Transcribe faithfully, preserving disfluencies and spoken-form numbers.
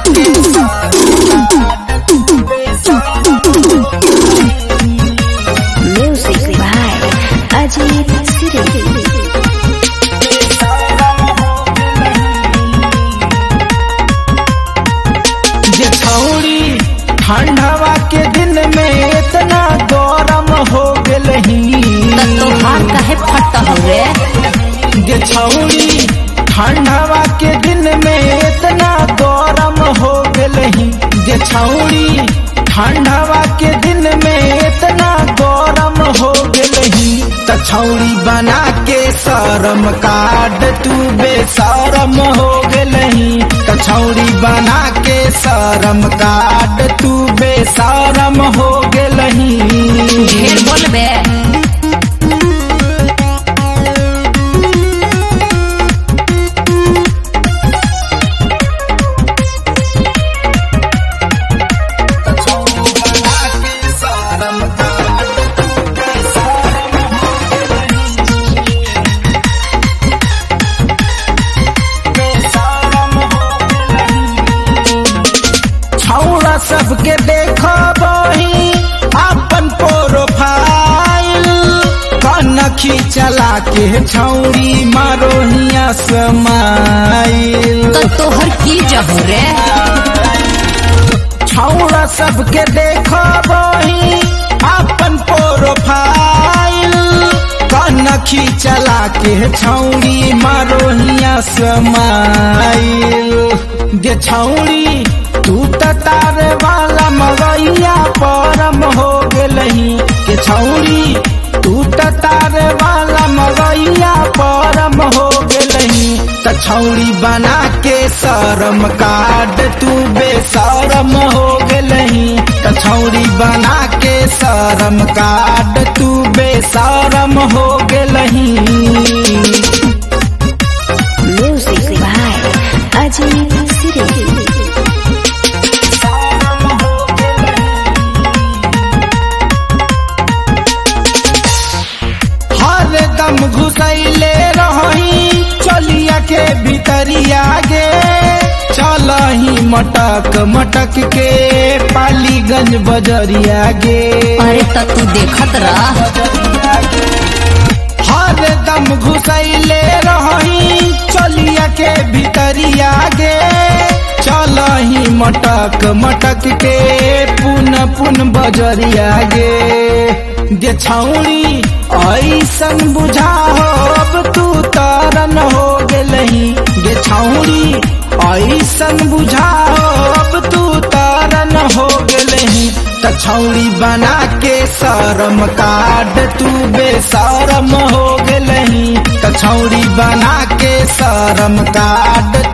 के music by Ajit सिरी। जे छौरी ठंडवा के दिन में इतना गरम हो गलही तोहार काहे फट हवे। जे छौरी ठंडवा के दिन में इतना गरम हो गलही जे छौरी ठंडवा के दिन में इतना गरम हो गलही त छौरी बना के शरम काट तू बेशरम हो गलही त छौरी बना के शरम काट तू बेशरम हो गलही। ढेर बोलबे। छौरा सबके देखबही अपन प्रोफाइल कनखी चला के छौरी मारो हिया समाइल। तो तोहर की जहरे। छौरा सबके देखबही अपन प्रोफाइल कनखी चला के छौरी मारो हिया समाइल। जे छौरी तू तार वाला मगैया परम हो गलही के छौरी तू तार वाला मगैया परम हो गलही त छौरी बना के शरम काट तू बेशरम हो गलही त छौरी बना के शरम काट तू बेशरम हो गलही। Music by Ajit Siri. हरदम घुसैले रही चलिया के भीतरिया गे चलही मटक मटक के पालीगंज बजरिया गे। अरे त तू देखत रह। हरदम घुसैले रही चलिया के भीतरिया गे चलही मटक मटक के पुन पुन बजरिया गे। जे छौरी ऐसन बुझा हो अब तू तरन हो गलही गे छौरी ऐसन बुझा हो अब तू तरन हो गलही त छौरी बना के शरम काट तू बेशरम हो गलही त छौरी बना के शरम काट